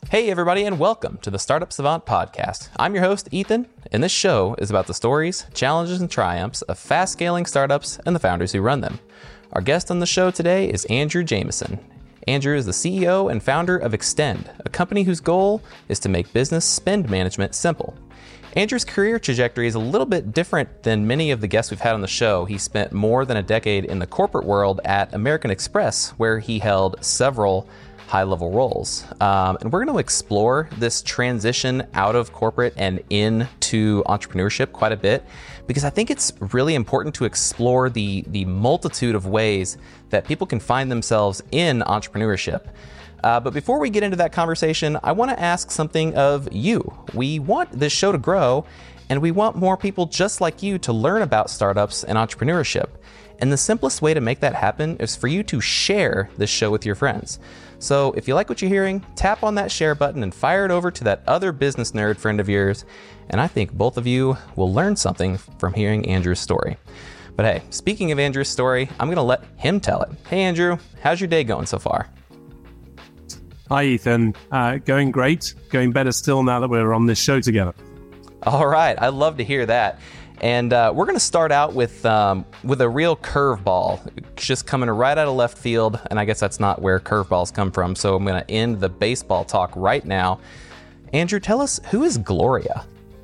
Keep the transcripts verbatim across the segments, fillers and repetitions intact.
Hey everybody, and welcome to the Startup Savant podcast. I'm your host, Ethan, and this show is about the stories, challenges, and triumphs of fast-scaling startups and the founders who run them. Our guest on the show today is Andrew Jameson. Andrew is the C E O and founder of Extend, a company whose goal is to make business spend management simple. Andrew's career trajectory is a little bit different than many of the guests we've had on the show. He spent more than a decade in the corporate world at American Express, where he held several high-level roles. Um, and we're going to explore this transition out of corporate and into entrepreneurship quite a bit, because I think it's really important to explore the, the multitude of ways that people can find themselves in entrepreneurship. Uh, but before we get into that conversation, I want to ask something of you. We want this show to grow, and we want more people just like you to learn about startups and entrepreneurship. And the simplest way to make that happen is for you to share this show with your friends. So if you like what you're hearing, tap on that share button and fire it over to that other business nerd friend of yours. And I think both of you will learn something from hearing Andrew's story. But hey, speaking of Andrew's story, I'm going to let him tell it. Hey, Andrew, how's your day going so far? Hi, Ethan. Uh, going great. Going better still now that we're on this show together. All right. I love to hear that. And uh, we're going to start out with um, with a real curveball, just coming right out of left field. And I guess that's not where curveballs come from. So I'm going to end the baseball talk right now. Andrew, tell us, who is Gloria?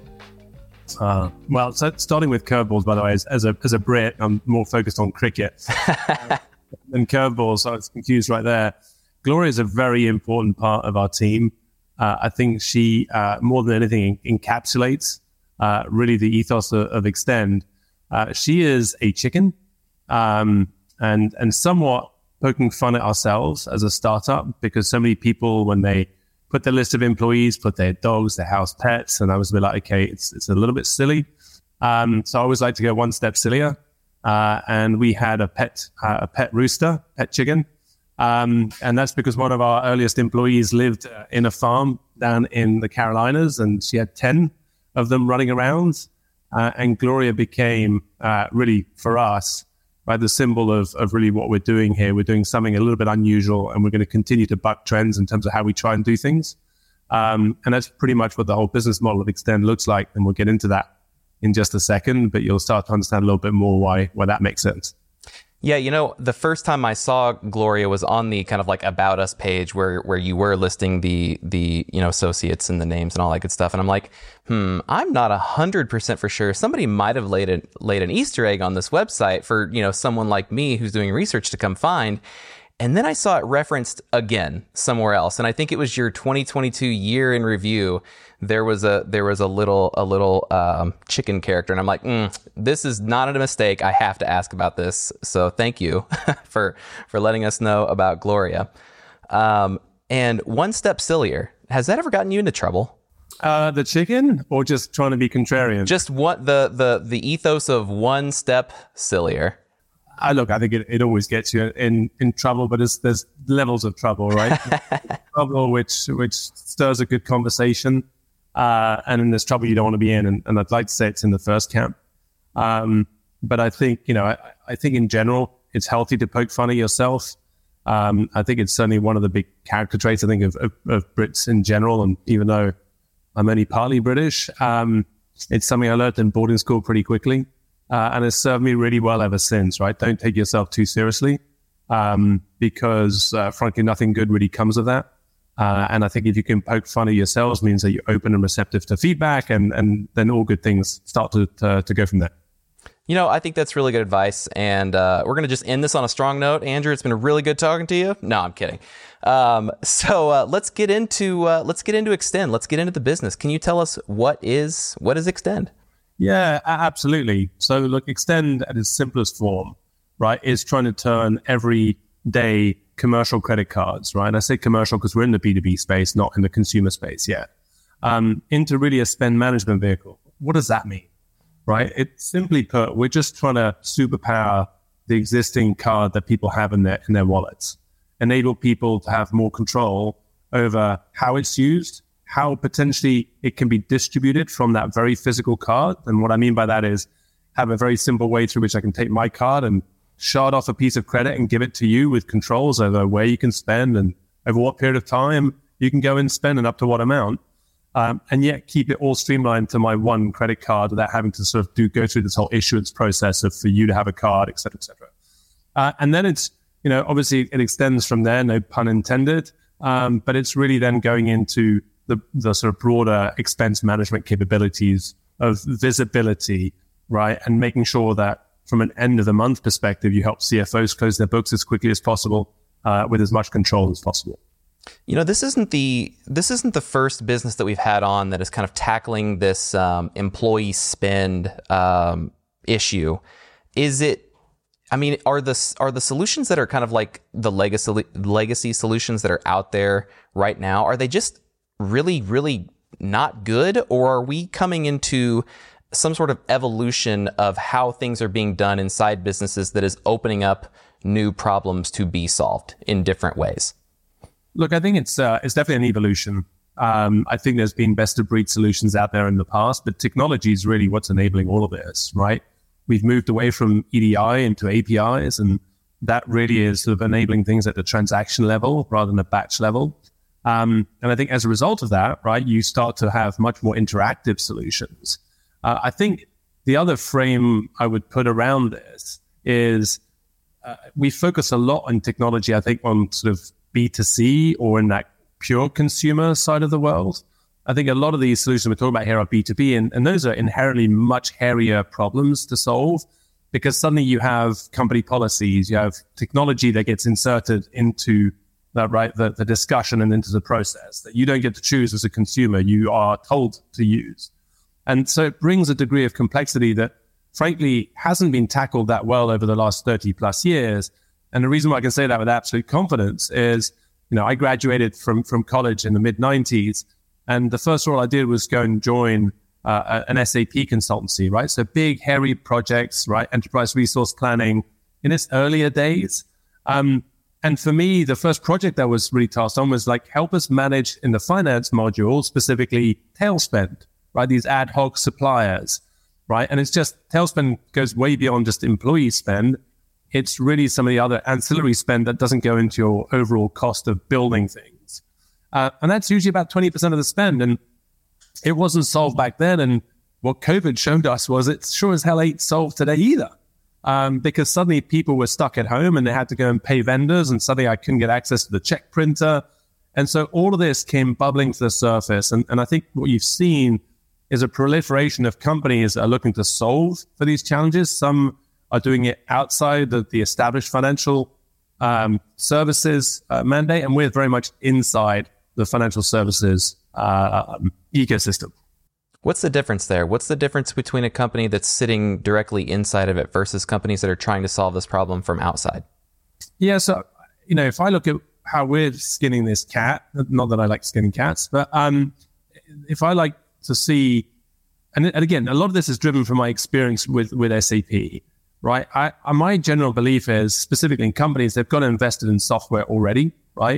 Uh, well, so starting with curveballs, by the way, as, as a as a Brit, I'm more focused on cricket uh, than curveballs. So I was confused right there. Gloria is a very important part of our team. Uh, I think she, uh, more than anything, encapsulates uh, really the ethos of, of Extend. Uh, she is a chicken, um, and and somewhat poking fun at ourselves as a startup, because so many people, when they put their list of employees, put their dogs, their house pets, and I was a bit like, okay, it's it's a little bit silly. Um, so I always like to go one step sillier. Uh, and we had a pet, uh, a pet rooster, pet chicken. Um, and that's because one of our earliest employees lived uh, in a farm down in the Carolinas, and she had ten of them running around. Uh, and Gloria became uh, really, for us, right, the symbol of, of really what we're doing here. We're doing something a little bit unusual, and we're going to continue to buck trends in terms of how we try and do things. Um, and that's pretty much what the whole business model of Extend looks like. And we'll get into that in just a second, but you'll start to understand a little bit more why why that makes sense. Yeah, you know, the first time I saw Gloria was on the kind of like About Us page where where you were listing the, the you know, associates and the names and all that good stuff. And I'm like, hmm, I'm not one hundred percent for sure. Somebody might have laid, a, laid an Easter egg on this website for, you know, someone like me who's doing research to come find. And then I saw it referenced again somewhere else. And I think it was your twenty twenty-two year in review. There was a there was a little a little um, chicken character, and I'm like, mm, this is not a mistake. I have to ask about this. So thank you for for letting us know about Gloria. Um, and one step sillier. Has that ever gotten you into trouble? Uh, the chicken, or just trying to be contrarian? Just what the the the ethos of one step sillier. I look, I think it, it always gets you in, in trouble, but there's, there's levels of trouble, right? Trouble which which stirs a good conversation, uh, and then there's trouble you don't want to be in, and, and I'd like to say it's in the first camp. Um, but I think, you know, I, I think in general, it's healthy to poke fun at yourself. Um, I think it's certainly one of the big character traits, I think, of, of, of Brits in general, and even though I'm only partly British, um, it's something I learned in boarding school pretty quickly. Uh, and it's served me really well ever since, right? Don't take yourself too seriously, um, because uh, frankly, nothing good really comes of that. Uh, and I think if you can poke fun at yourselves, means that you're open and receptive to feedback, and, and then all good things start to, to, to go from there. You know, I think that's really good advice. And uh, we're going to just end this on a strong note. Andrew, it's been really good talking to you. No, I'm kidding. Um, so uh, let's get into uh, let's get into Extend. Let's get into the business. Can you tell us what is what is Extend? Yeah, absolutely. So look, Extend at its simplest form, right, is trying to turn everyday commercial credit cards, right? And I say commercial because we're in the B two B space, not in the consumer space yet, um, into really a spend management vehicle. What does that mean, right? It simply put, we're just trying to superpower the existing card that people have in their in their wallets, enable people to have more control over how it's used, how potentially it can be distributed from that very physical card. And what I mean by that is have a very simple way through which I can take my card and shard off a piece of credit and give it to you with controls over where you can spend and over what period of time You can go and spend an up to what amount, um, and yet keep it all streamlined to my one credit card without having to sort of do go through this whole issuance process of for you to have a card, et cetera, et cetera. Uh, and then it's, you know, obviously it extends from there, no pun intended, um, but it's really then going into the, the sort of broader expense management capabilities of visibility, right? And making sure that from an end of the month perspective, you help C F Os close their books as quickly as possible uh, with as much control as possible. You know, this isn't the this isn't the first business that we've had on that is kind of tackling this um, employee spend um, issue. Is it? I mean, are the are the solutions that are kind of like the legacy legacy solutions that are out there right now? Are they just really, really not good, or are we coming into some sort of evolution of how things are being done inside businesses that is opening up new problems to be solved in different ways? Look, I think it's uh, it's definitely an evolution. Um, I think there's been best of breed solutions out there in the past, but technology is really what's enabling all of this, right? We've moved away from E D I into A P Is, and that really is sort of enabling things at the transaction level rather than a batch level. Um, and I think as a result of that, right, you start to have much more interactive solutions. Uh, I think the other frame I would put around this is uh, we focus a lot on technology, I think, on sort of B two C or in that pure consumer side of the world. I think a lot of these solutions we're talking about here are B two B, and, and those are inherently much hairier problems to solve because suddenly you have company policies, you have technology that gets inserted into that, right, the, the discussion and into the process that you don't get to choose as a consumer, you are told to use. And so it brings a degree of complexity that, frankly, hasn't been tackled that well over the last thirty plus years. And the reason why I can say that with absolute confidence is, you know, I graduated from, from college in the mid nineties, and the first role I did was go and join uh, an S A P consultancy, right? So big, hairy projects, right? Enterprise resource planning in its earlier days. Um, and for me, the first project that was really tasked on was like, help us manage in the finance module, specifically tail spend, right? These ad hoc suppliers, right? And it's just, tail spend goes way beyond just employee spend. It's really some of the other ancillary spend that doesn't go into your overall cost of building things. Uh, and that's usually about twenty percent of the spend. And it wasn't solved back then. And what COVID showed us was it sure as hell ain't solved today either. Um, because suddenly people were stuck at home and they had to go and pay vendors, and suddenly I couldn't get access to the check printer. And so all of this came bubbling to the surface. And, and I think what you've seen is a proliferation of companies that are looking to solve for these challenges. Some are doing it outside of the established financial um, services uh, mandate, and we're very much inside the financial services uh, um, ecosystem. What's the difference there? What's the difference between a company that's sitting directly inside of it versus companies that are trying to solve this problem from outside? Yeah, so, you know, if I look at how we're skinning this cat, not that I like skinning cats, but um, if I like to see, and, and again, a lot of this is driven from my experience with, with S A P, right? I, my general belief is, specifically in companies, they've got invested in software already, right?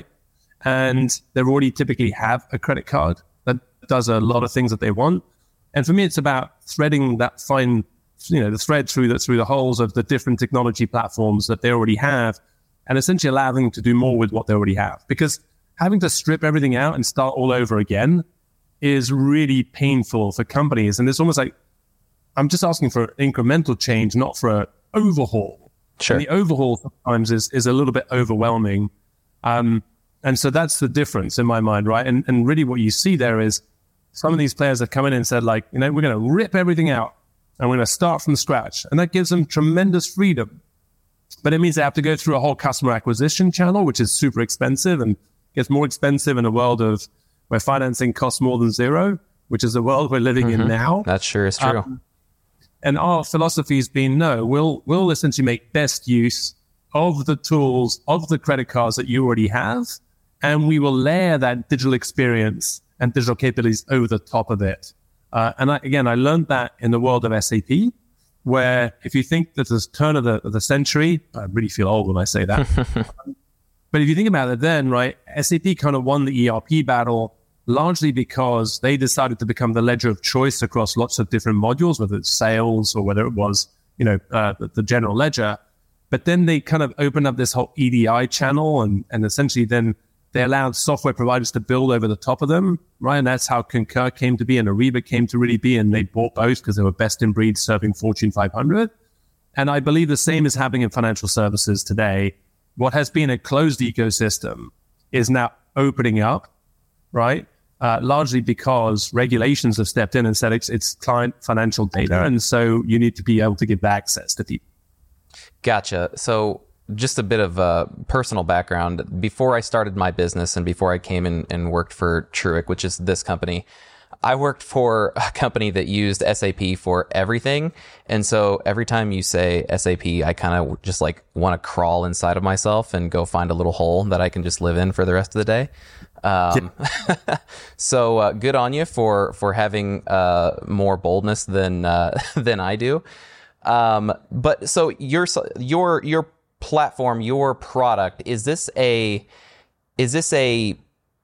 And they already typically have a credit card that does a lot of things that they want. And for me, it's about threading that fine, you know, the thread through the, through the holes of the different technology platforms that they already have, and essentially allow them to do more with what they already have. Because having to strip everything out and start all over again is really painful for companies. And it's almost like, I'm just asking for incremental change, not for an overhaul. Sure. And the overhaul sometimes is, is a little bit overwhelming. Um, and so that's the difference in my mind, right? And, and really what you see there is some of these players have come in and said, like, you know, we're going to rip everything out and we're going to start from scratch. And that gives them tremendous freedom. But it means they have to go through a whole customer acquisition channel, which is super expensive and gets more expensive in a world of where financing costs more than zero, which is the world we're living mm-hmm. in now. That sure is true. Um, and our philosophy has been, no, we'll we'll essentially make best use of the tools, of the credit cards that you already have, and we will layer that digital experience and digital capabilities over the top of it. Uh, and I, again, I learned that in the world of S A P, where if you think that the turn of the, of the century, I really feel old when I say that. But if you think about it then, right, S A P kind of won the E R P battle largely because they decided to become the ledger of choice across lots of different modules, whether it's sales or whether it was, you know, uh, the, the general ledger. But then they kind of opened up this whole E D I channel, and, and essentially then They allowed software providers to build over the top of them, right? And that's how Concur came to be and Ariba came to really be. And they bought both because they were best in breed serving Fortune five hundred. And I believe the same is happening in financial services today. What has been a closed ecosystem is now opening up, right? Uh, largely because regulations have stepped in and said it's, it's client financial data. And so you need to be able to give access to people. Gotcha. So just a bit of a personal background. Before I started my business and before I came in and worked for Truic, which is this company, I worked for a company that used S A P for everything. And so every time you say S A P, I kind of just like want to crawl inside of myself and go find a little hole that I can just live in for the rest of the day. Um, so uh, good on you for, for having uh, more boldness than, uh, than I do. Um, but so your, your, your platform, your product, is this a, is this a,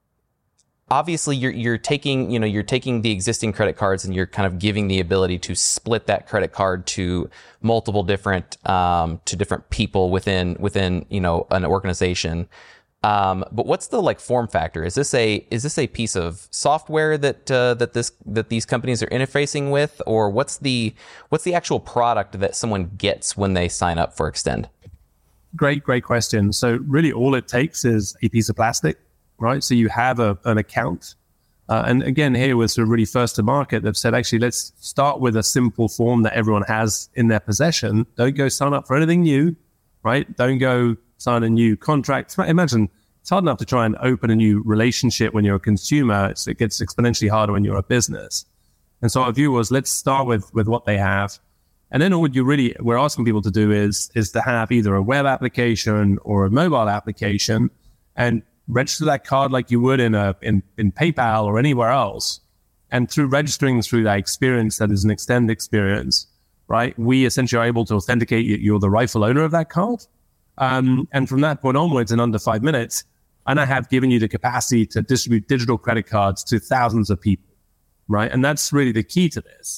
obviously you're, you're taking, you know, you're taking the existing credit cards and you're kind of giving the ability to split that credit card to multiple different, um, to different people within, within, you know, an organization. Um, but what's the like form factor? Is this a, is this a piece of software that, uh, that this, that these companies are interfacing with, or what's the, what's the actual product that someone gets when they sign up for Extend? Great, great question. So really all it takes is a piece of plastic, right? So you have a, an account. Uh, and again, here we're sort of really first to market. They've said, actually, let's start with a simple form that everyone has in their possession. Don't go sign up for anything new, right? Don't go sign a new contract. Imagine it's hard enough to try and open a new relationship when you're a consumer. It's, it gets exponentially harder when you're a business. And so our view was, let's start with, with what they have. And then what you really, we're asking people to do is, is to have either a web application or a mobile application and register that card like you would in a, in, in PayPal or anywhere else. And through registering through that experience, that is an Extend experience, right? We essentially are able to authenticate you, you're the rightful owner of that card. Um, and from that point onwards, in under five minutes, and I have given you the capacity to distribute digital credit cards to thousands of people, right? And that's really the key to this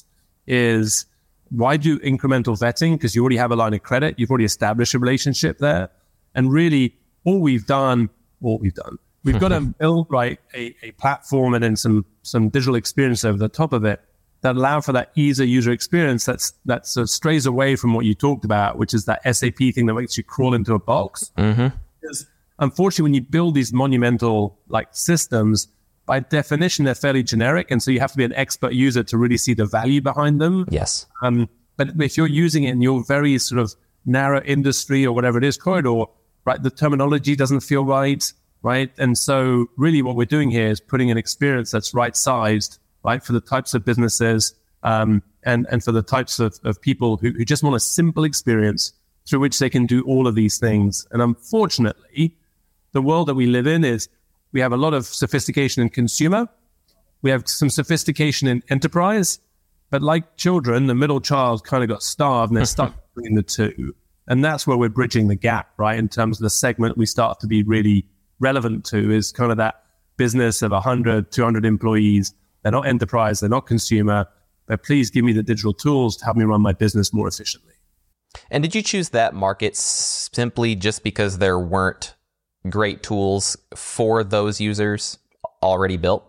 is why do incremental vetting? Because you already have a line of credit. You've already established a relationship there. And really all we've done, what we've done, we've got to build right a, a platform and then some, some digital experience over the top of it that allow for that easier user experience that's that sort of strays away from what you talked about, which is that S A P thing that makes you crawl into a box. Mm-hmm. Because unfortunately, when you build these monumental like systems, by definition, they're fairly generic. And so you have to be an expert user to really see the value behind them. Yes. Um, but if you're using it in your very sort of narrow industry or whatever it is, corridor, right, the terminology doesn't feel right, right? And so really what we're doing here is putting an experience that's right-sized, right, for the types of businesses um, and, and for the types of, of people who, who just want a simple experience through which they can do all of these things. And unfortunately, the world that we live in is we have a lot of sophistication in consumer. We have some sophistication in enterprise. But like children, the middle child kind of got starved and they're stuck between the two. And that's where we're bridging the gap, right, in terms of the segment we start to be really relevant to is kind of that business of one hundred, two hundred employees. They're not enterprise, they're not consumer, but please give me the digital tools to help me run my business more efficiently. And did you choose that market simply just because there weren't great tools for those users already built?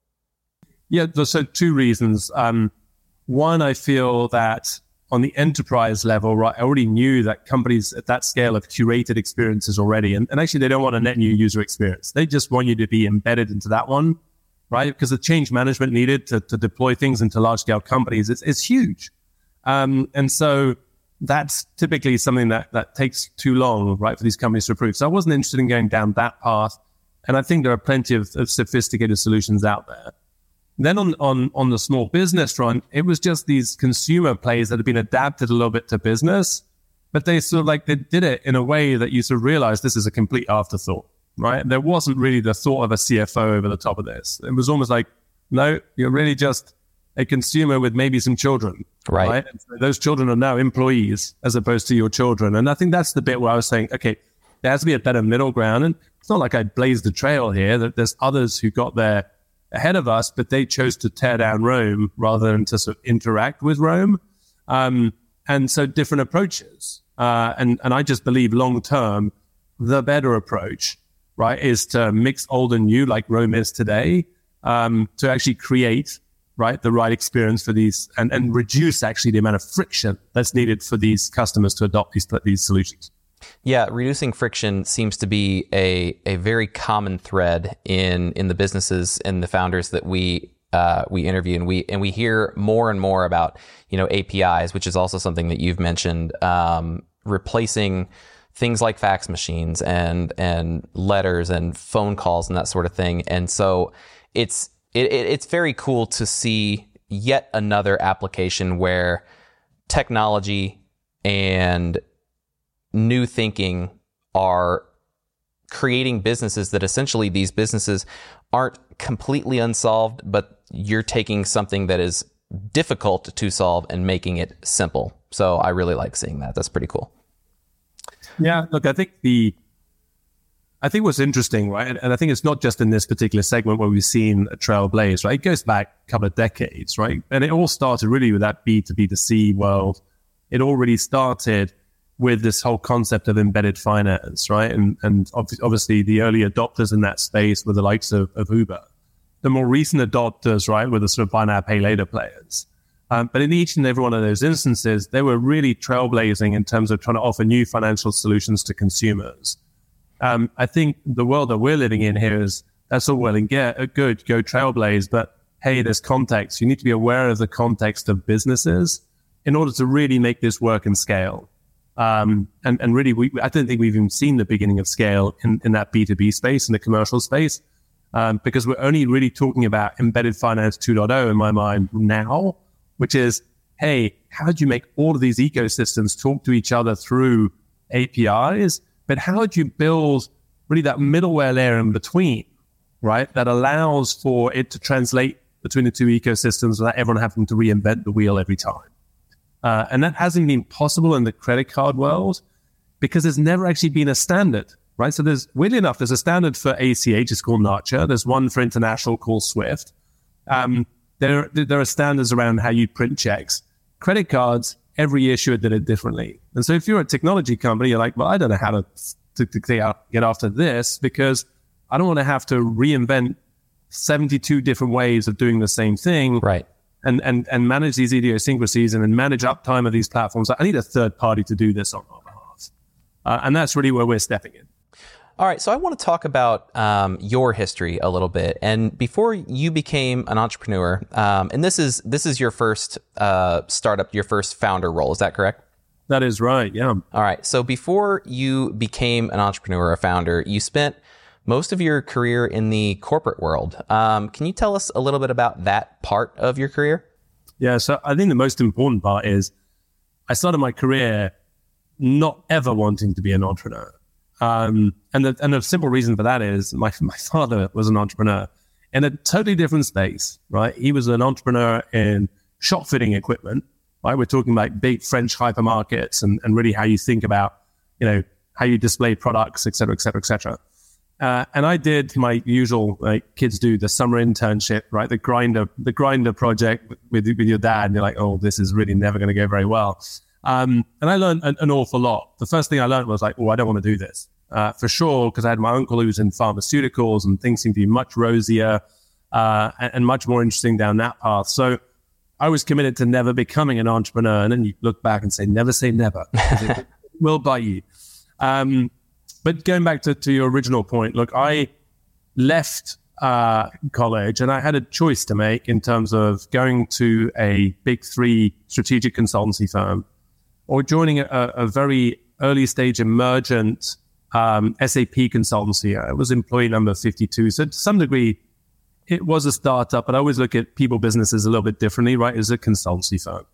Yeah, so two reasons. Um, one, I feel that on the enterprise level, right, I already knew that companies at that scale have curated experiences already. And, and actually, they don't want a net new user experience. They just want you to be embedded into that one. Right? Because the change management needed to, to deploy things into large scale companies is, is huge. Um, and so that's typically something that, that takes too long, right, for these companies to approve. So I wasn't interested in going down that path. And I think there are plenty of, of sophisticated solutions out there. Then on, on, on the small business front, it was just these consumer plays that have been adapted a little bit to business, but they sort of like, they did it in a way that you sort of realize this is a complete afterthought. Right? There wasn't really the thought of a C F O over the top of this. It was almost like, no, you're really just a consumer with maybe some children. Right. right? And so those children are now employees as opposed to your children. And I think that's the bit where I was saying, okay, there has to be a better middle ground. And it's not like I blazed the trail here, that there's others who got there ahead of us, but they chose to tear down Rome rather than to sort of interact with Rome. Um, and so different approaches. Uh, and, and I just believe long term, the better approach right, is to mix old and new like Roam is today, um, to actually create, right, the right experience for these and, and reduce actually the amount of friction that's needed for these customers to adopt these, these solutions. Yeah, reducing friction seems to be a, a very common thread in, in the businesses and the founders that we uh, we interview, and we and we hear more and more about, you know, A P Is, which is also something that you've mentioned, um, replacing things like fax machines and and letters and phone calls and that sort of thing. And so it's it, it's very cool to see yet another application where technology and new thinking are creating businesses that essentially these businesses aren't completely unsolved, but you're taking something that is difficult to solve and making it simple. So I really like seeing that. That's pretty cool. Yeah, look, I think the, I think what's interesting, right, and, and I think it's not just in this particular segment where we've seen a trailblaze, right? It goes back a couple of decades, right? And it all started really with that B to B to C world. It already started with this whole concept of embedded finance, right? And and obviously the early adopters in that space were the likes of, of Uber. The more recent adopters, right, were the sort of buy now, pay later players. Um, but in each and every one of those instances, they were really trailblazing in terms of trying to offer new financial solutions to consumers. Um, I think the world that we're living in here is, that's all well and get, good, go trailblaze, but hey, there's context. You need to be aware of the context of businesses in order to really make this work and scale. Um, and, and really, we, I don't think we've even seen the beginning of scale in, in that B to B space, in the commercial space, um, because we're only really talking about embedded finance two point oh in my mind now, which is, hey, how do you make all of these ecosystems talk to each other through A P Is? But how do you build really that middleware layer in between, right, that allows for it to translate between the two ecosystems without everyone having to reinvent the wheel every time? Uh, and that hasn't been possible in the credit card world because there's never actually been a standard, right? So there's, weirdly enough, there's a standard for A C H, it's called Notcher. There's one for international called SWIFT. Um, there, there are standards around how you print checks. Credit cards, every issuer did it differently. And so if you're a technology company, you're like, well, I don't know how to, to, to get after this because I don't want to have to reinvent seventy-two different ways of doing the same thing. Right. And, and, and manage these idiosyncrasies and then manage uptime of these platforms. I need a third party to do this on our behalf. Uh, and that's really where we're stepping in. All right. So I want to talk about um, your history a little bit. And before you became an entrepreneur, um, and this is this is your first uh, startup, your first founder role. Is that correct? That is right. Yeah. All right. So before you became an entrepreneur, a founder, you spent most of your career in the corporate world. Um, can you tell us a little bit about that part of your career? Yeah, so I think the most important part is I started my career not ever wanting to be an entrepreneur. Um, and, the, and the simple reason for that is my, my father was an entrepreneur in a totally different space, right? He was an entrepreneur in shop fitting equipment, right? We're talking about big French hypermarkets and, and really how you think about, you know, how you display products, et cetera, et cetera, et cetera. Uh, and I did my usual, like kids do, the summer internship, right? The grinder, the grinder project with, with your dad. And you're like, oh, this is really never going to go very well. Um, and I learned an, an awful lot. The first thing I learned was like, oh, I don't want to do this uh, for sure. Because I had my uncle who was in pharmaceuticals and things seemed to be much rosier uh, and, and much more interesting down that path. So I was committed to never becoming an entrepreneur. And then you look back and say, never say never. It will bite you. Um, But going back to, to your original point, look, I left uh, college and I had a choice to make in terms of going to a big three strategic consultancy firm or joining a, a very early stage emergent um, S A P consultancy. I was employee number fifty-two. So to some degree, it was a startup, but I always look at people businesses a little bit differently, right? As a consultancy firm.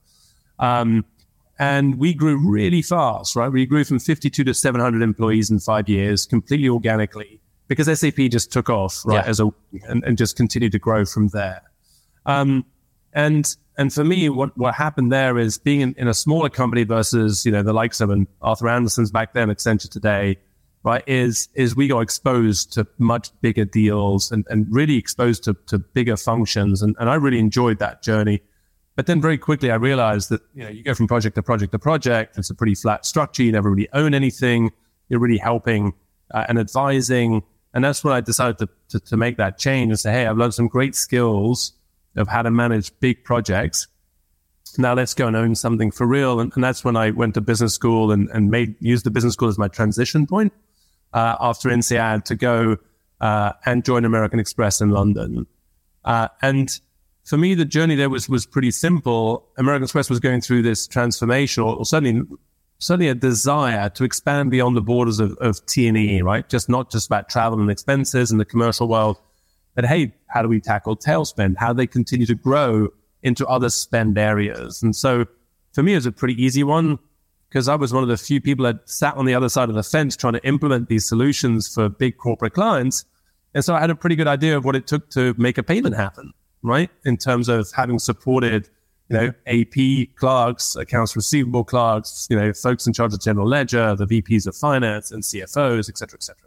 Um, And we grew really fast, right? We grew from fifty-two to seven hundred employees in five years, completely organically, because S A P just took off, right? Yeah. As a and, and just continued to grow from there. Um, and and for me, what what happened there is being in, in a smaller company versus you know the likes of an Arthur Andersen's back then, Accenture today, right? Is is we got exposed to much bigger deals and, and really exposed to to bigger functions, and, and I really enjoyed that journey. But then very quickly, I realized that, you know, you go from project to project to project. It's a pretty flat structure. You never really own anything. You're really helping uh, and advising. And that's when I decided to, to, to make that change and say, hey, I've learned some great skills of how to manage big projects. Now let's go and own something for real. And, and that's when I went to business school and, and made used the business school as my transition point uh, after INSEAD to go uh, and join American Express in London. Uh, and for me, the journey there was was pretty simple. American Express was going through this transformation, or, or certainly certainly a desire to expand beyond the borders of, of T and E, right? Just not just about travel and expenses in the commercial world, but hey, how do we tackle tail spend? How do they continue to grow into other spend areas? And so for me, it was a pretty easy one because I was one of the few people that sat on the other side of the fence trying to implement these solutions for big corporate clients. And so I had a pretty good idea of what it took to make a payment happen, right? In terms of having supported, you know, A P clerks, accounts receivable clerks, you know, folks in charge of general ledger, the V Ps of finance and C F Os, et cetera, et cetera.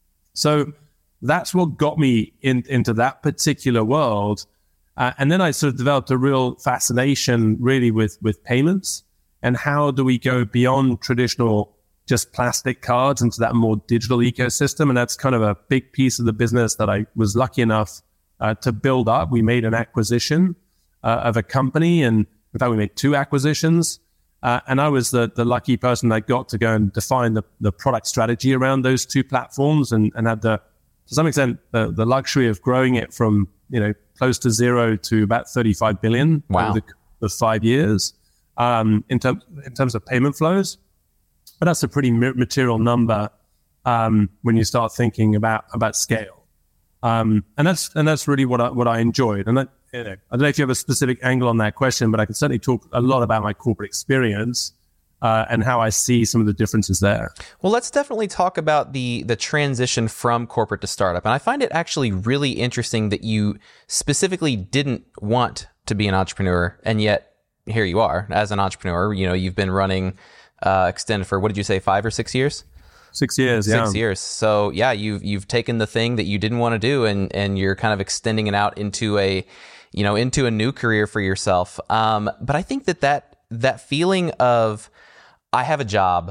So that's what got me in, into that particular world. Uh, and then I sort of developed a real fascination really with, with payments and how do we go beyond traditional just plastic cards into that more digital ecosystem. And that's kind of a big piece of the business that I was lucky enough uh, to build up. We made an acquisition uh, of a company, and in fact, we made two acquisitions. Uh, and I was the, the lucky person that got to go and define the, the product strategy around those two platforms and, and had the, to some extent, the, the luxury of growing it from, you know, close to zero to about thirty-five billion wow. over the, the five years um, in, term, in terms of payment flows. But that's a pretty material number um, when you start thinking about about scale. Um, and that's and that's really what I, what I enjoyed. And I, you know, I don't know if you have a specific angle on that question, but I can certainly talk a lot about my corporate experience uh, and how I see some of the differences there. Well, let's definitely talk about the the transition from corporate to startup. And I find it actually really interesting that you specifically didn't want to be an entrepreneur, and yet here you are as an entrepreneur. You know, you've been running uh, Extend for, what did you say, five or six years? Six years, yeah. Six years. So yeah, you've you've taken the thing that you didn't want to do, and and you're kind of extending it out into a, you know, into a new career for yourself. Um, but I think that that that feeling of, I have a job,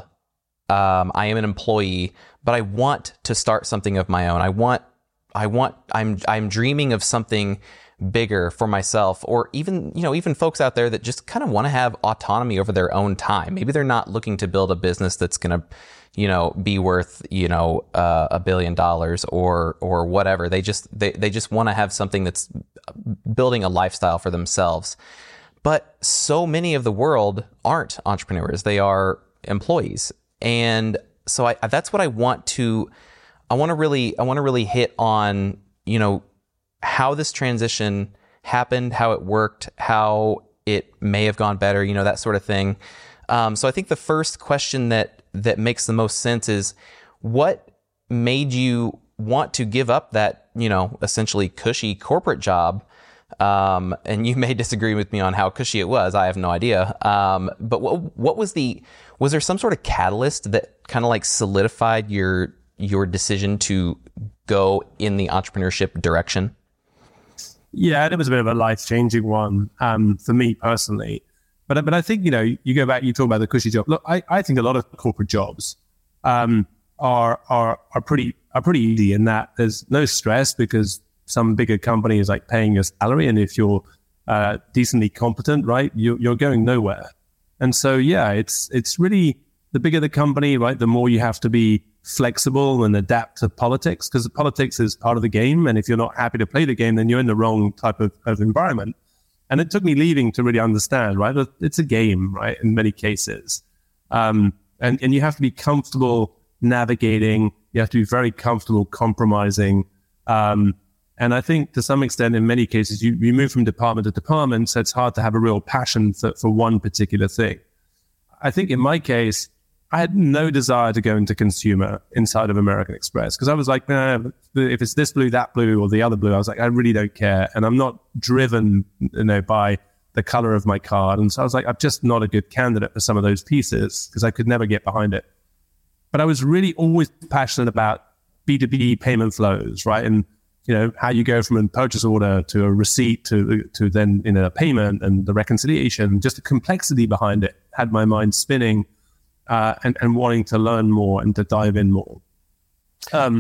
um, I am an employee, but I want to start something of my own. I want, I want, I'm I'm dreaming of something bigger for myself, or even, you know, even folks out there that just kind of want to have autonomy over their own time. Maybe they're not looking to build a business that's going to, you know, be worth, you know, uh, a billion dollars or, or whatever. They just, they, they just want to have something that's building a lifestyle for themselves. But so many of the world aren't entrepreneurs. They are employees. And so I, that's what I want to, I want to really, I want to really hit on, you know, how this transition happened, how it worked, how it may have gone better, you know, that sort of thing. Um, so I think the first question that, that makes the most sense is, what made you want to give up that, you know, essentially cushy corporate job? Um, and you may disagree with me on how cushy it was. I have no idea. Um, but what, what was the, was there some sort of catalyst that kind of like solidified your, your decision to go in the entrepreneurship direction? Yeah, it was a bit of a life-changing one um, for me personally. But but I think, you know, you go back, you talk about the cushy job. Look, I, I think a lot of corporate jobs um, are are are pretty are pretty easy in that there's no stress because some bigger company is like paying your salary, and if you're uh, decently competent, right, you, you're going nowhere. And so yeah, it's it's really, the bigger the company, right, the more you have to be flexible and adapt to politics, because politics is part of the game. And if you're not happy to play the game, then you're in the wrong type of, of environment. And it took me leaving to really understand, right? It's a game, right? In many cases. Um, and, and you have to be comfortable navigating. You have to be very comfortable compromising. Um, and I think to some extent, in many cases, you, you move from department to department. So it's hard to have a real passion for, for one particular thing. I think in my case, I had no desire to go into consumer inside of American Express, because I was like, nah, if it's this blue, that blue, or the other blue, I was like, I really don't care. And I'm not driven, you know, by the color of my card. And so I was like, I'm just not a good candidate for some of those pieces because I could never get behind it. But I was really always passionate about B two B payment flows, right? And, you know, how you go from a purchase order to a receipt to, to then, you know, a payment and the reconciliation, just the complexity behind it had my mind spinning. Uh, and, and wanting to learn more and to dive in more. Um,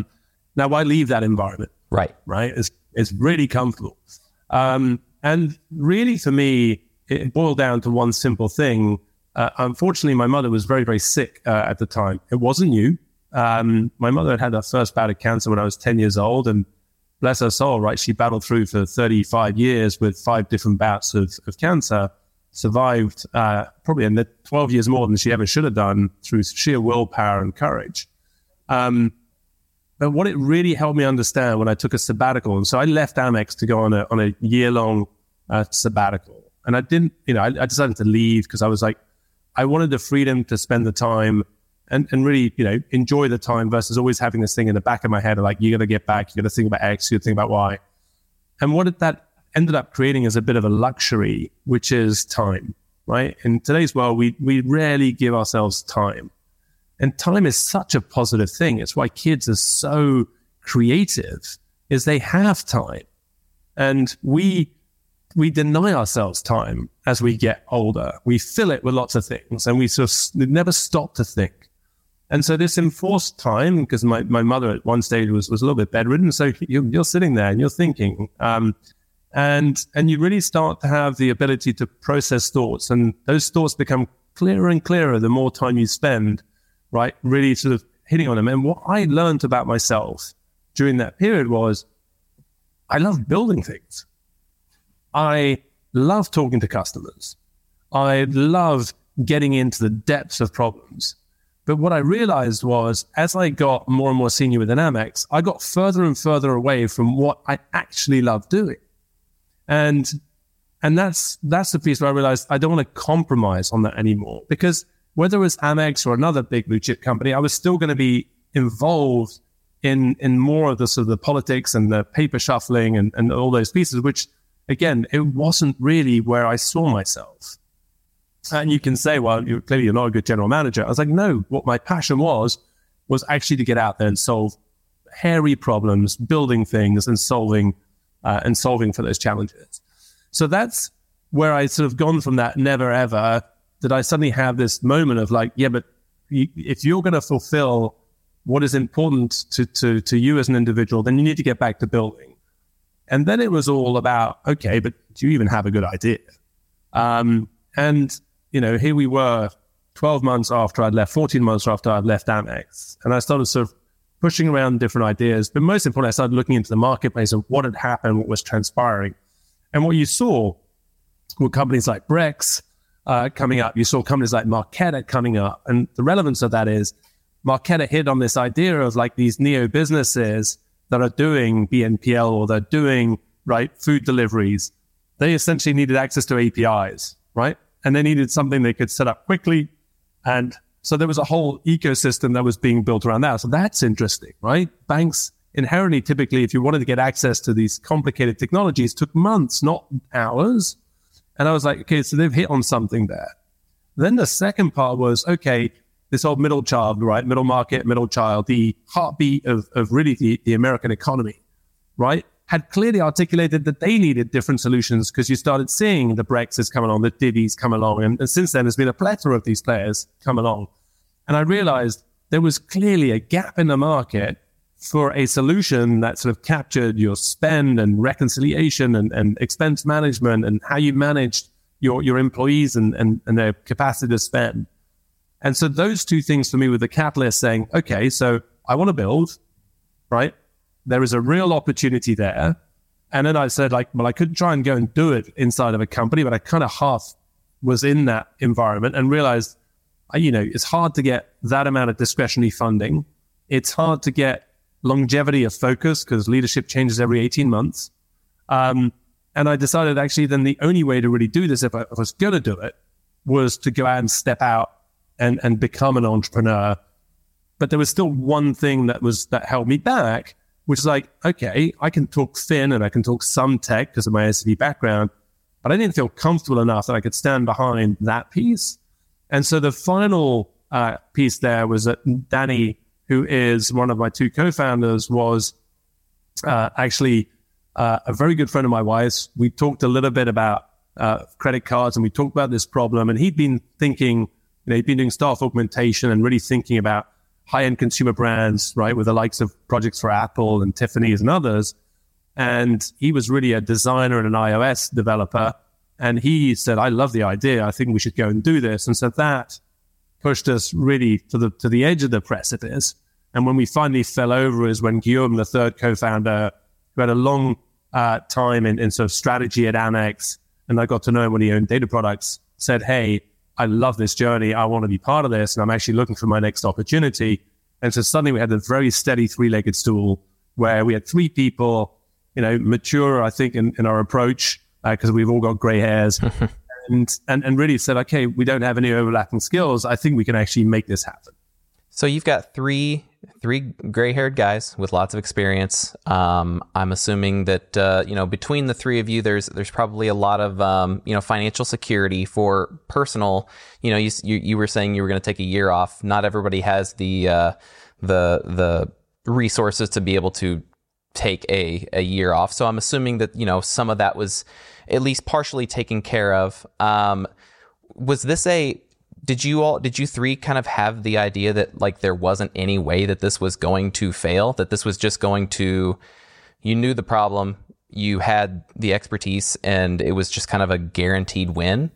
Now, why leave that environment? Right. Right. It's, it's really comfortable. Um, and really, for me, it boiled down to one simple thing. Uh, unfortunately, my mother was very, very sick uh, at the time. It wasn't new. Um, my mother had had her first bout of cancer when I was ten years old, and bless her soul, right? She battled through for thirty-five years with five different bouts of, of cancer, survived uh, probably in the twelve years more than she ever should have done through sheer willpower and courage. Um, but what it really helped me understand when I took a sabbatical, and so I left Amex to go on a on a year-long uh, sabbatical, and I didn't, you know, I, I decided to leave because I was like, I wanted the freedom to spend the time and, and really, you know, enjoy the time versus always having this thing in the back of my head of like, you got to get back, you got to think about X, you got to think about Y. And what that ended up creating is a bit of a luxury, which is time, right? In today's world, we we rarely give ourselves time. And time is such a positive thing. It's why kids are so creative, is they have time. And we we deny ourselves time as we get older. We fill it with lots of things, and we sort of never stop to think. And so this enforced time, because my, my mother at one stage was, was a little bit bedridden, so you're, you're sitting there and you're thinking, um, and and you really start to have the ability to process thoughts, and those thoughts become clearer and clearer the more time you spend, right, really sort of hitting on them. And what I learned about myself during that period was I love building things. I love talking to customers. I love getting into the depths of problems. But what I realized was, as I got more and more senior within Amex, I got further and further away from what I actually love doing. And and that's that's the piece where I realized I don't want to compromise on that anymore. Because whether it was Amex or another big blue chip company, I was still going to be involved in in more of the sort of the politics and the paper shuffling and, and all those pieces, which, again, it wasn't really where I saw myself. And you can say, well, you're, clearly you're not a good general manager. I was like, no, what my passion was, was actually to get out there and solve hairy problems, building things and solving, uh, and solving for those challenges. So that's where I sort of gone from that never ever, that I suddenly have this moment of like, yeah, but you, if you're going to fulfill what is important to, to, to you as an individual, then you need to get back to building. And then it was all about, okay, but do you even have a good idea? Um, and you know, here we were twelve months after I'd left, fourteen months after I'd left Amex. And I started sort of pushing around different ideas. But most importantly, I started looking into the marketplace of what had happened, what was transpiring. And what you saw were companies like Brex uh, coming up. You saw companies like Marqeta coming up. And the relevance of that is Marqeta hit on this idea of like these neo businesses that are doing B N P L or they're doing, right, food deliveries. They essentially needed access to A P Is, right? And they needed something they could set up quickly. And so there was a whole ecosystem that was being built around that. So that's interesting, right? Banks inherently, typically, if you wanted to get access to these complicated technologies, took months, not hours. And I was like, okay, so they've hit on something there. Then the second part was, okay, this old middle child, right? Middle market, middle child, the heartbeat of, of really the, the American economy, right? Had clearly articulated that they needed different solutions because you started seeing the Brexits come along, the Divvies come along. And, and since then, there's been a plethora of these players come along. And I realized there was clearly a gap in the market for a solution that sort of captured your spend and reconciliation and, and expense management and how you managed your, your employees and, and, and their capacity to spend. And so those two things for me were the catalyst saying, okay, so I want to build, right? There is a real opportunity there. And then I said, like, well, I could try and go and do it inside of a company, but I kind of half was in that environment and realized, you know, it's hard to get that amount of discretionary funding. It's hard to get longevity of focus because leadership changes every eighteen months. Um, and I decided actually then the only way to really do this, if I, if I was going to do it, was to go out and step out and, and become an entrepreneur. But there was still one thing that was that held me back, which is like, okay, I can talk fin and I can talk some tech because of my S A P background, but I didn't feel comfortable enough that I could stand behind that piece. And so the final uh, piece there was that Danny, who is one of my two co-founders, was uh, actually uh, a very good friend of my wife's. We talked a little bit about uh, credit cards and we talked about this problem. And he'd been thinking, you know, he'd been doing staff augmentation and really thinking about high-end consumer brands, right, with the likes of projects for Apple and Tiffany's and others. And he was really a designer and an iOS developer. And he said, I love the idea. I think we should go and do this. And so that pushed us really to the to the edge of the precipice. And when we finally fell over is when Guillaume, the third co-founder, who had a long uh, time in, in sort of strategy at Annex, and I got to know him when he owned data products, said, hey, I love this journey. I want to be part of this. And I'm actually looking for my next opportunity. And so suddenly we had a very steady three-legged stool where we had three people, you know, mature, I think, in, in our approach, because uh, we've all got gray hairs, and, and and really said, okay, we don't have any overlapping skills. I think we can actually make this happen. So you've got three three gray-haired guys with lots of experience. Um, I'm assuming that uh, you know, between the three of you, there's there's probably a lot of um, you know, financial security for personal. You know, you you, you were saying you were going to take a year off. Not everybody has the uh, the the resources to be able to take a a year off. So I'm assuming that, you know, some of that was at least partially taken care of. Um, was this a Did you all, did you three kind of have the idea that like there wasn't any way that this was going to fail, that this was just going to, you knew the problem, you had the expertise, and it was just kind of a guaranteed win?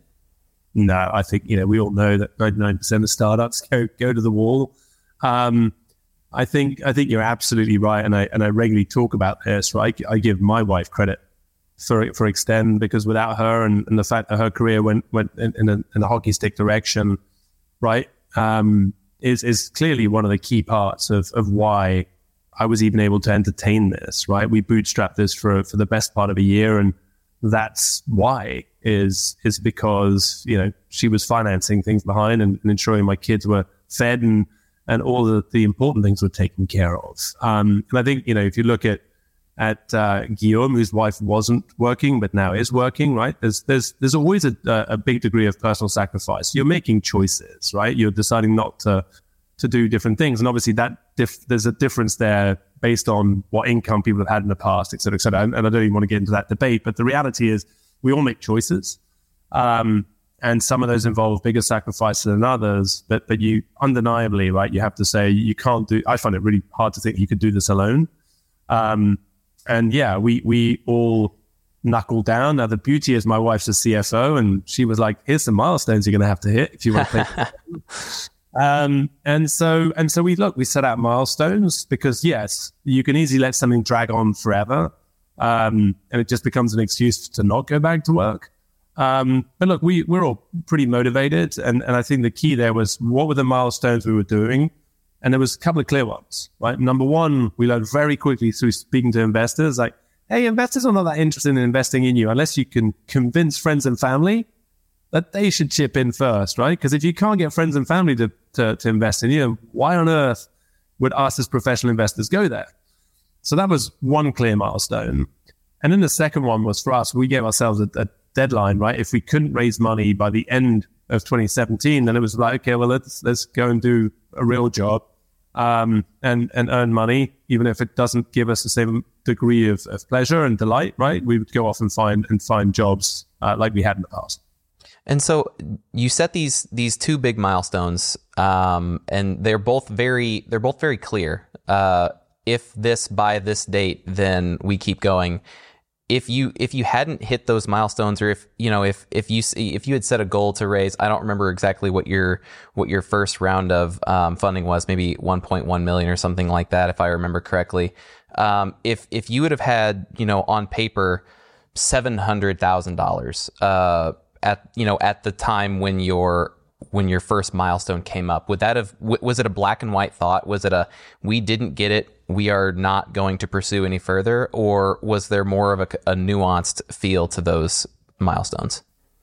No, I think, you know, we all know that ninety-nine percent of startups go, go to the wall. Um, I think, I think you're absolutely right. And I, and I regularly talk about this, right? I give my wife credit for for Extend, because without her and, and the fact that her career went went in, in, a, in a hockey stick direction, right, um, is is clearly one of the key parts of of why I was even able to entertain this, right? We bootstrapped this for for the best part of a year, and that's why is is because, you know, she was financing things behind and, and ensuring my kids were fed and and all the, the important things were taken care of. Um, and I think, you know, if you look at at uh, Guillaume, whose wife wasn't working but now is working, right? There's there's there's always a, a big degree of personal sacrifice. You're making choices, right? You're deciding not to to do different things, and obviously that dif- there's a difference there based on what income people have had in the past, et cetera, et cetera. And, and I don't even want to get into that debate, but the reality is we all make choices, um, and some of those involve bigger sacrifices than others. But but you undeniably, right? You have to say you can't do. I find it really hard to think you could do this alone. Um, And yeah, we we all knuckle down. Now, the beauty is my wife's a C F O, and she was like, here's some milestones you're going to have to hit if you want to play. um, and so and so we look, we set out milestones because, yes, you can easily let something drag on forever, um, and it just becomes an excuse to not go back to work. Um, but look, we, we're all pretty motivated, and, and I think the key there was what were the milestones we were doing? And there was a couple of clear ones, right? Number one, we learned very quickly through speaking to investors, like, hey, investors are not that interested in investing in you unless you can convince friends and family that they should chip in first, right? Because if you can't get friends and family to, to, to invest in you, why on earth would us as professional investors go there? So that was one clear milestone. And then the second one was for us, we gave ourselves a, a deadline, right? If we couldn't raise money by the end of twenty seventeen, then it was like, okay, well, let's let's go and do a real job um, and and earn money, even if it doesn't give us the same degree of, of pleasure and delight, right? We would go off and find and find jobs uh, like we had in the past. And so you set these these two big milestones, um, and they're both very they're both very clear. Uh, if this by this date, then we keep going. If you if you hadn't hit those milestones, or if you know if if you if you had set a goal to raise, I don't remember exactly what your what your first round of um, funding was, maybe one point one million or something like that, if I remember correctly. Um, if if you would have had, you know, on paper seven hundred thousand dollars uh, at you know at the time when your when your first milestone came up, would that have was it a black and white thought? Was it a we didn't get it, we are not going to pursue any further, or was there more of a, a nuanced feel to those milestones?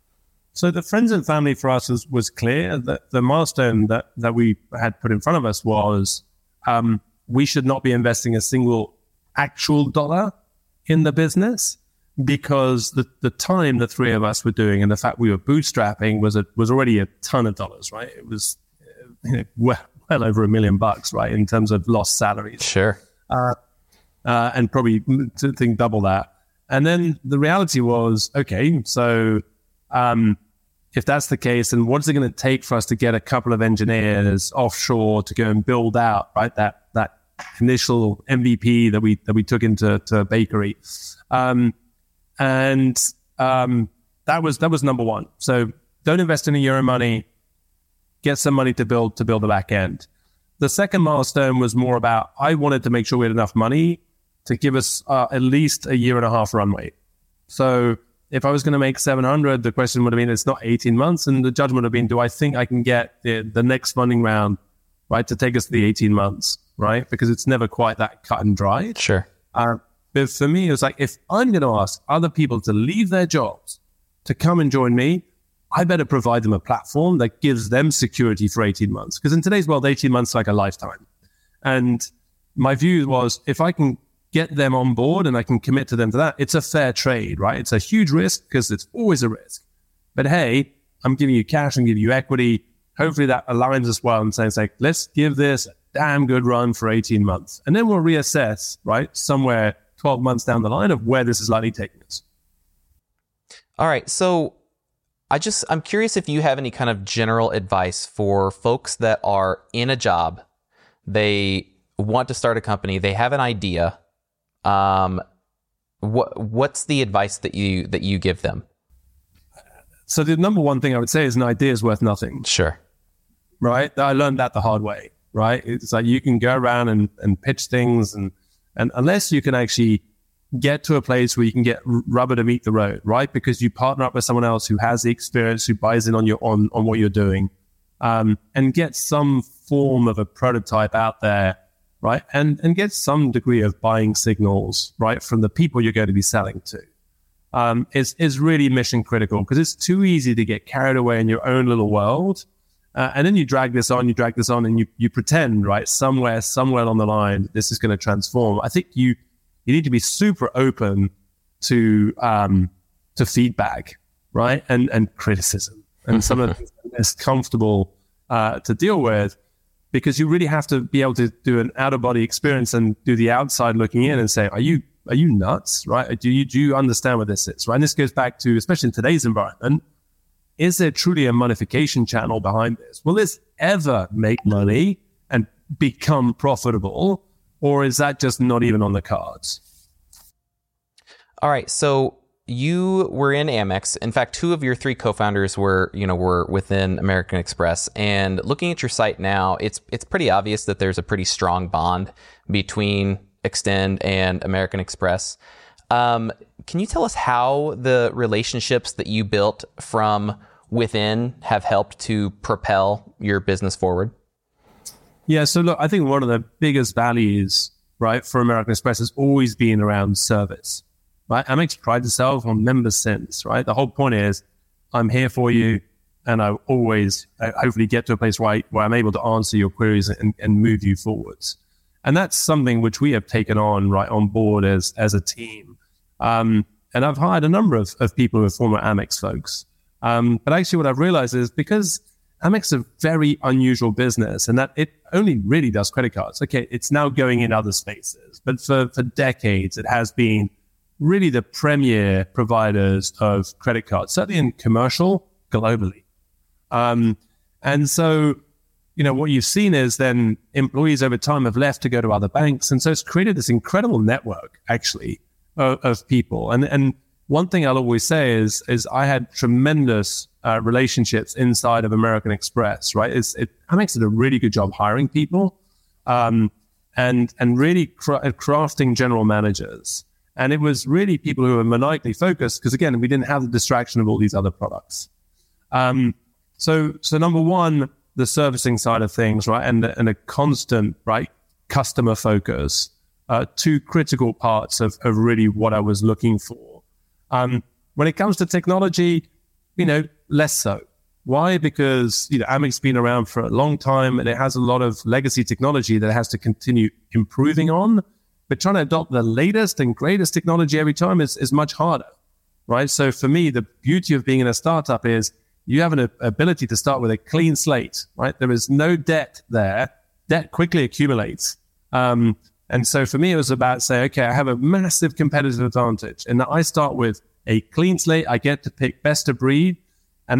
So the friends and family for us was, was clear that the milestone that, that we had put in front of us was um, we should not be investing a single actual dollar in the business, because the, the time the three of us were doing and the fact we were bootstrapping was a, was already a ton of dollars, right? It was you know, well, well over a million bucks, right, in terms of lost salaries. Sure. Uh, uh, and probably to think double that. And then the reality was, okay, so um, if that's the case, then what's it going to take for us to get a couple of engineers offshore to go and build out, right, that that initial M V P that we that we took into to a bakery, um, and um, that was that was number one. So don't invest any euro money, get some money to build to build the back end. The second milestone was more about I wanted to make sure we had enough money to give us uh, at least a year and a half runway. So if I was going to make seven hundred, the question would have been, it's not eighteen months, and the judgment would have been, do I think I can get the the next funding round, right, to take us to the eighteen months, right? Because it's never quite that cut and dry. Sure. Uh, but for me, it was like, if I'm going to ask other people to leave their jobs to come and join me, I better provide them a platform that gives them security for eighteen months. Because in today's world, eighteen months is like a lifetime. And my view was, if I can get them on board and I can commit to them to that, it's a fair trade, right? It's a huge risk because it's always a risk. But hey, I'm giving you cash, I'm giving you equity. Hopefully that aligns us well and saying, like, let's give this a damn good run for eighteen months. And then we'll reassess, right, somewhere twelve months down the line of where this is likely taking us. All right. So I just, I'm curious if you have any kind of general advice for folks that are in a job, they want to start a company, they have an idea. Um, what what's the advice that you that you give them? So the number one thing I would say is an idea is worth nothing. Sure. Right? I learned that the hard way, right? It's like you can go around and, and pitch things, and, and unless you can actually get to a place where you can get rubber to meet the road, right? Because you partner up with someone else who has the experience, who buys in on your on, on what you're doing, um, and get some form of a prototype out there, right? And and get some degree of buying signals, right, from the people you're going to be selling to. Um, is is really mission critical, because it's too easy to get carried away in your own little world. Uh, and then you drag this on, you drag this on, and you you pretend, right, somewhere, somewhere along the line, this is going to transform. I think you you need to be super open to um, to feedback, right, and and criticism, and some of the things that are less comfortable uh, to deal with, because you really have to be able to do an out of body experience and do the outside looking in and say, are you are you nuts, right? Do you do you understand what this is, right? And this goes back to, especially in today's environment, is there truly a monetization channel behind this? Will this ever make money and become profitable, or is that just not even on the cards? All right, so you were in Amex. In fact, two of your three co-founders were, you know, were within American Express. And looking at your site now, it's it's pretty obvious that there's a pretty strong bond between Extend and American Express. Um, can you tell us how the relationships that you built from within have helped to propel your business forward? Yeah, so look, I think one of the biggest values, right, for American Express has always been around service, right? Amex prides itself on member sense, right? The whole point is, I'm here for you, and I always uh, hopefully get to a place where, I, where I'm able to answer your queries and, and move you forwards. And that's something which we have taken on right on board as as a team. Um, and I've hired a number of, of people who are former Amex folks. Um, but actually what I've realized is, because Amex is a very unusual business, and that it only really does credit cards. Okay, it's now going in other spaces, but for, for decades, it has been really the premier providers of credit cards, certainly in commercial, globally. Um, and so, you know, what you've seen is then employees over time have left to go to other banks. And so it's created this incredible network, actually, of, of people. And and one thing I'll always say is, is I had tremendous uh, relationships inside of American Express, right? It's, it, Amex did a really good job hiring people um, and and really cra- crafting general managers. And it was really people who were maniacally focused, because, again, we didn't have the distraction of all these other products. Um, so, so number one, the servicing side of things, right, and, and a constant, right, customer focus, uh, two critical parts of, of really what I was looking for. Um, when it comes to technology, you know, less so. Why? Because, you know, Amex has been around for a long time, and it has a lot of legacy technology that it has to continue improving on. But trying to adopt the latest and greatest technology every time is, is much harder, right? So for me, the beauty of being in a startup is you have an ability to start with a clean slate, right? There is no debt there. Debt quickly accumulates. Um, and so for me, it was about saying, okay, I have a massive competitive advantage, and that I start with a clean slate. I get to pick best of breed, and that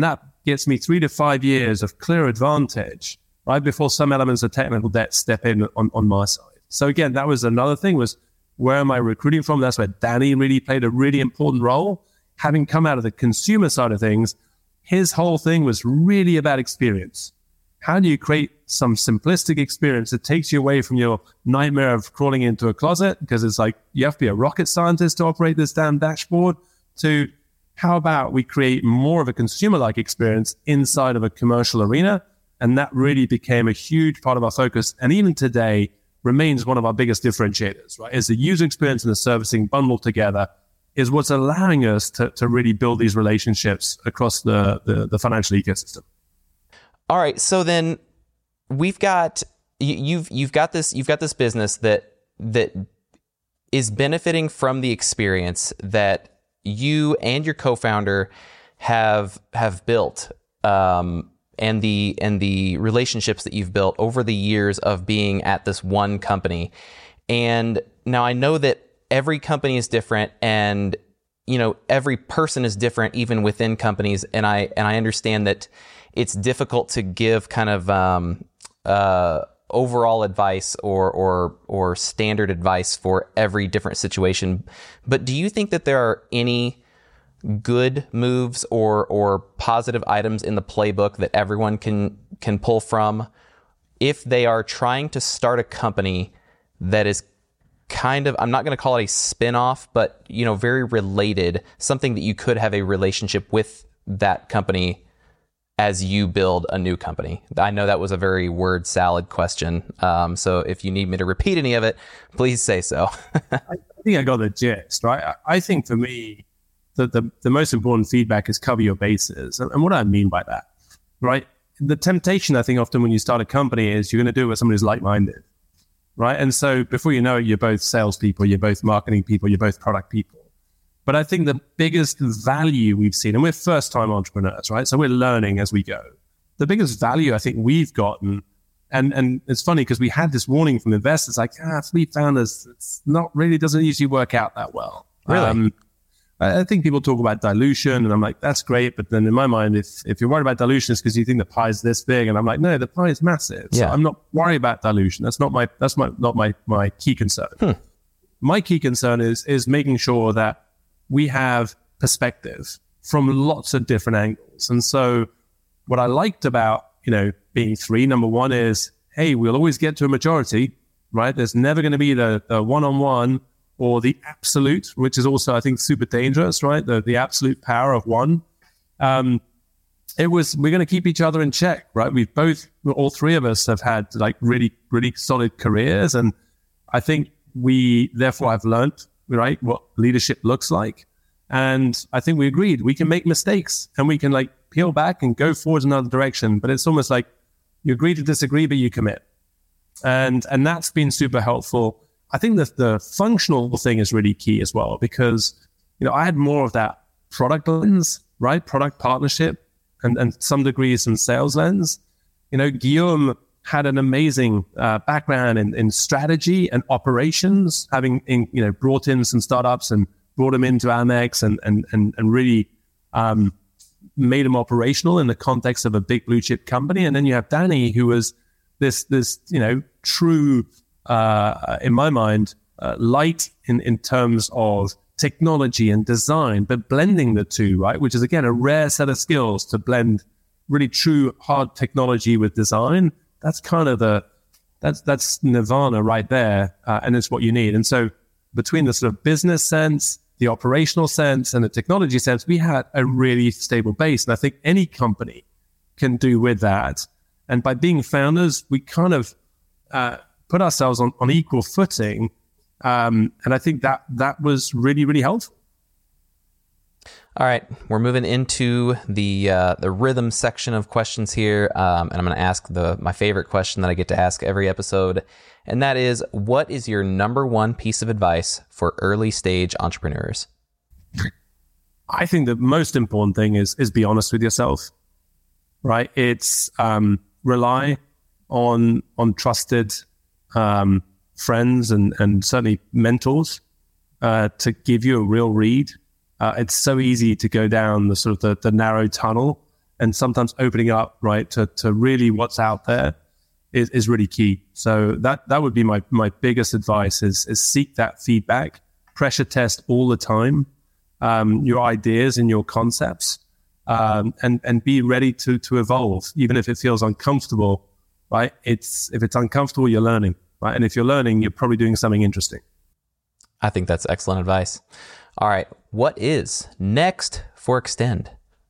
gets me three to five years of clear advantage, right, before some elements of technical debt step in on, on my side. So again, that was another thing, was where am I recruiting from? That's where Danny really played a really important role. Having come out of the consumer side of things, his whole thing was really about experience. How do you create some simplistic experience that takes you away from your nightmare of crawling into a closet? Because it's like, you have to be a rocket scientist to operate this damn dashboard, to how about we create more of a consumer-like experience inside of a commercial arena? And that really became a huge part of our focus. And even today remains one of our biggest differentiators, right? Is the user experience and the servicing bundled together is what's allowing us to, to really build these relationships across the, the, the financial ecosystem. All right. So then we've got, you've, you've got this, you've got this business that, that is benefiting from the experience that you and your co-founder have have built, um, and the and the relationships that you've built over the years of being at this one company. And now I know that every company is different, and you know every person is different, even within companies. And I and I understand that it's difficult to give kind of um, uh, overall advice or or or standard advice for every different situation. But do you think that there are any good moves or or positive items in the playbook that everyone can can pull from if they are trying to start a company that is kind of, I'm not going to call it a spin-off, but you know, very related, something that you could have a relationship with that company as you build a new company? I know that was a very word salad question. Um, so if you need me to repeat any of it, please say so. I think I got the gist, right? I think for me, the, the, the most important feedback is cover your bases. And, and what do I mean by that, right? The temptation, I think, often when you start a company is you're going to do it with somebody who's like-minded, right? And so before you know it, you're both salespeople, you're both marketing people, you're both product people. But I think the biggest value we've seen, and we're first-time entrepreneurs, right? So we're learning as we go. The biggest value I think we've gotten, and, and it's funny because we had this warning from investors, like, ah, fleet founders, it's not really, doesn't usually work out that well. Really? Um, I think people talk about dilution, and I'm like, that's great. But then in my mind, if, if you're worried about dilution, it's because you think the pie is this big. And I'm like, no, the pie is massive. So yeah. I'm not worried about dilution. That's not my, that's my, not my, my key concern. Hmm. My key concern is, is making sure that we have perspective from lots of different angles. And so what I liked about, you know, being three, number one is, hey, we'll always get to a majority, right? There's never going to be the, the one-on-one or the absolute, which is also, I think, super dangerous, right? The the absolute power of one. Um, it was, we're going to keep each other in check, right? We've both, all three of us have had like really, really solid careers. And I think we therefore have learned, right, what leadership looks like. And I think we agreed we can make mistakes and we can like peel back and go forward in another direction. But it's almost like you agree to disagree, but you commit. And and that's been super helpful. I think that the functional thing is really key as well, because, you know, I had more of that product lens, right? Product partnership and, and some degree some sales lens. You know, Guillaume had an amazing uh, background in, in strategy and operations, having in, you know, brought in some startups and brought them into Amex and and and, and really um, made them operational in the context of a big blue chip company. And then you have Danny, who was this this you know true, uh, in my mind, uh, light in in terms of technology and design, but blending the two, right? Which is again a rare set of skills to blend really true hard technology with design. That's kind of the that's that's nirvana right there, uh, and it's what you need. And so between the sort of business sense, the operational sense, and the technology sense, we had a really stable base. And I think any company can do with that. And by being founders, we kind of uh, put ourselves on, on equal footing. Um, and I think that that was really, really helpful. All right, we're moving into the uh, the rhythm section of questions here, um, and I'm going to ask the my favorite question that I get to ask every episode, and that is, what is your number one piece of advice for early stage entrepreneurs? I think the most important thing is is be honest with yourself, right? It's um, rely on on trusted um, friends and and certainly mentors uh, to give you a real read. Uh, it's so easy to go down the sort of the, the narrow tunnel and sometimes opening up, right, to, to really what's out there is, is really key. So that that would be my my biggest advice is, is seek that feedback, pressure test all the time, um, your ideas and your concepts, um, and, and be ready to to evolve, even if it feels uncomfortable, right? It's if it's uncomfortable, you're learning, right? And if you're learning, you're probably doing something interesting. I think that's excellent advice. All right. What is next for Extend?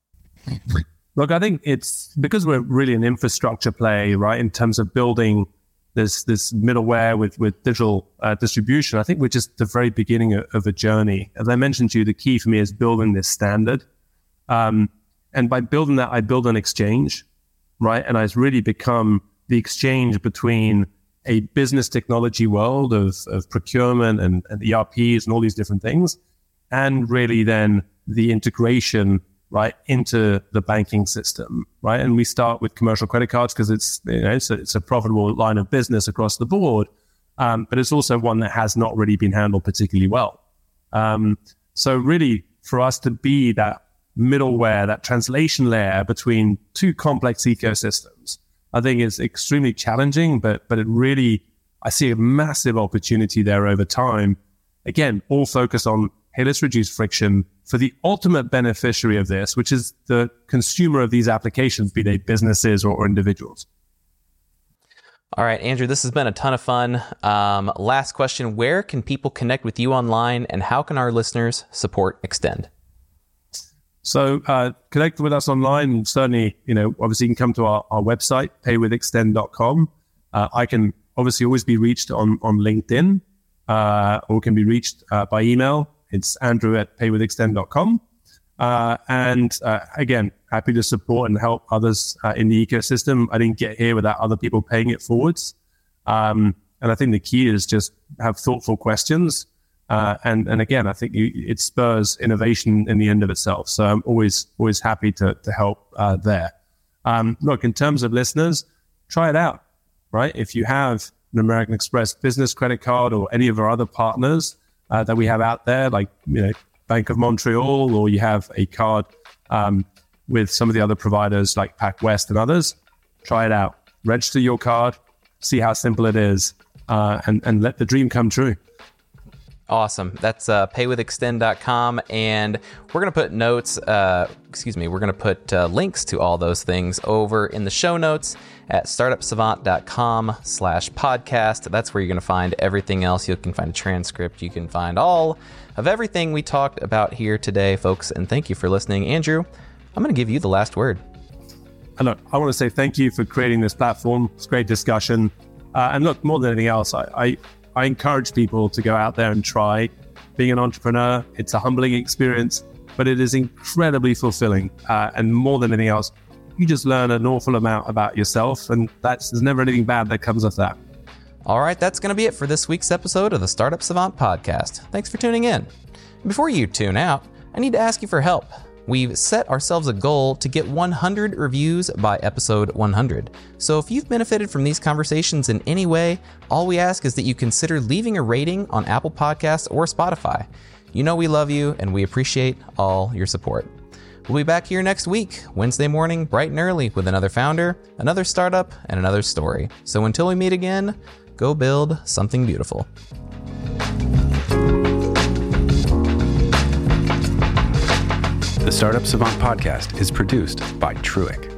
Look, I think it's because we're really an infrastructure play, right? In terms of building this this middleware with, with digital uh, distribution, I think we're just the very beginning of, of a journey. As I mentioned to you, the key for me is building this standard. Um, and by building that, I build an exchange, right? And I've really become the exchange between a business technology world of, of procurement and, and E R Ps and all these different things, and really then the integration, right, into the banking system, right? And we start with commercial credit cards because it's, you know, it's a, it's a profitable line of business across the board, um, but it's also one that has not really been handled particularly well. Um, so really, for us to be that middleware, that translation layer between two complex ecosystems, I think is extremely challenging, but but it really, I see a massive opportunity there over time. Again, all focus on, hey, let's reduce friction for the ultimate beneficiary of this, which is the consumer of these applications, be they businesses or, or individuals. All right, Andrew, this has been a ton of fun. Um, last question, where can people connect with you online, and how can our listeners support Extend? So uh, connect with us online. Certainly, you know, obviously you can come to our, our website, pay with extend dot com. Uh, I can obviously always be reached on, on LinkedIn, uh, or can be reached uh, by email. It's Andrew at pay with extend dot com. Uh, and uh, again, happy to support and help others uh, in the ecosystem. I didn't get here without other people paying it forwards. Um, and I think the key is just have thoughtful questions. Uh, and, and again, I think you, it spurs innovation in the end of itself. So I'm always, always happy to, to help uh, there. Um, look, in terms of listeners, try it out, right? If you have an American Express business credit card or any of our other partners uh, that we have out there, like, you know, Bank of Montreal, or you have a card um, with some of the other providers like PacWest and others, try it out. Register your card, see how simple it is, uh, and, and let the dream come true. Awesome. That's uh, pay with extend dot com. And we're going to put notes, uh, excuse me, we're going to put uh, links to all those things over in the show notes at startup savant dot com slash podcast. That's where you're going to find everything else. You can find a transcript. You can find all of everything we talked about here today, folks. And thank you for listening. Andrew, I'm going to give you the last word. And look, I want to say thank you for creating this platform. It's a great discussion. Uh, and look, more than anything else, I, I I encourage people to go out there and try being an entrepreneur. It's a humbling experience, but it is incredibly fulfilling. Uh, and more than anything else, you just learn an awful amount about yourself, and that's, there's never anything bad that comes of that. All right, that's going to be it for this week's episode of the Startup Savant podcast. Thanks for tuning in. Before you tune out, I need to ask you for help. We've set ourselves a goal to get one hundred reviews by episode one hundred. So if you've benefited from these conversations in any way, all we ask is that you consider leaving a rating on Apple Podcasts or Spotify. You know we love you and we appreciate all your support. We'll be back here next week, Wednesday morning, bright and early, with another founder, another startup, and another story. So until we meet again, go build something beautiful. The Startup Savant podcast is produced by Truic.